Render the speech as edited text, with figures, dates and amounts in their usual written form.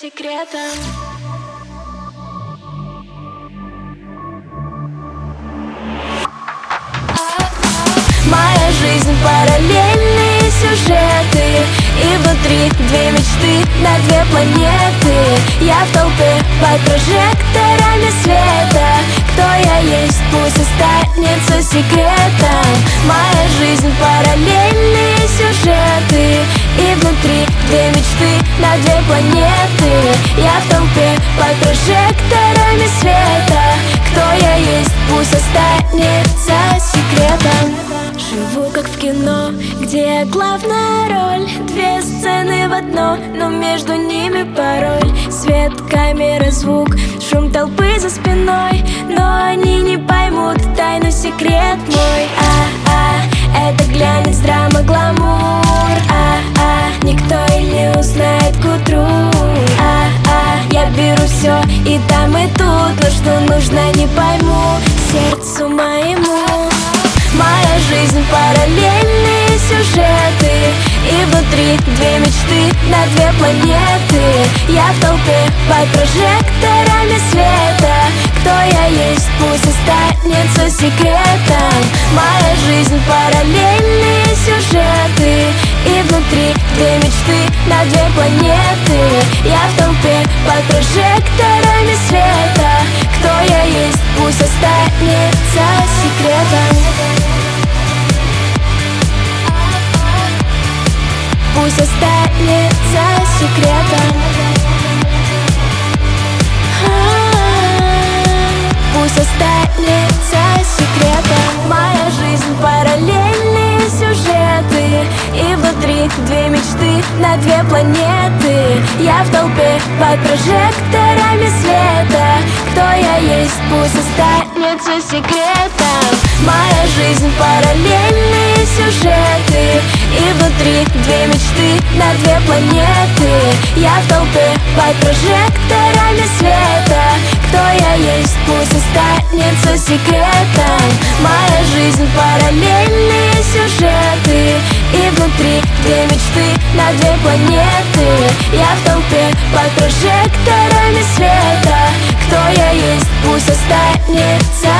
секретом. Моя жизнь — параллельные сюжеты, и внутри две мечты на две планеты. Я в толпе под прожекторами света. Кто я есть, пусть останется секретом. Моя жизнь — параллельные сюжеты, и внутри две мечты на две планеты. Я в толпе под прожекторами света. Кто я есть, пусть останется секретом. Живу как в кино, где главная роль. Две сцены в одно, но между ними пароль. Свет, камера, звук, шум толпы за спиной. Но они не поймут тайну, секрет мой. Это глянец, драма, гламур. Никто и не узнает к утру. Я беру все и там, и тут, но что нужно, не пойму сердцу моему. Моя жизнь — параллельные сюжеты, и внутри две мечты на две планеты. Я в толпе под прожекторами света. Кто я есть, пусть останется секретом. Моя жизнь — параллельные сюжеты, и внутри две мечты на две планеты. Я в толпе под прожекторами света. Кто я есть, пусть останется секретом. Пусть останется секретом. Пусть останется секретом. Моя жизнь — параллельные сюжеты, и внутри две мечты на две планеты. Я в толпе под прожекторами света. Кто я есть, пусть останется секретом. Моя жизнь — параллельные сюжеты, и внутри две мечты на две планеты. Я в толпе под прожекторами света. Кто я есть, пусть останется секретом. Моя жизнь — параллельные сюжеты, и внутри две мечты на две планеты. Я в толпе под прожекторами света. Кто я есть, пусть останется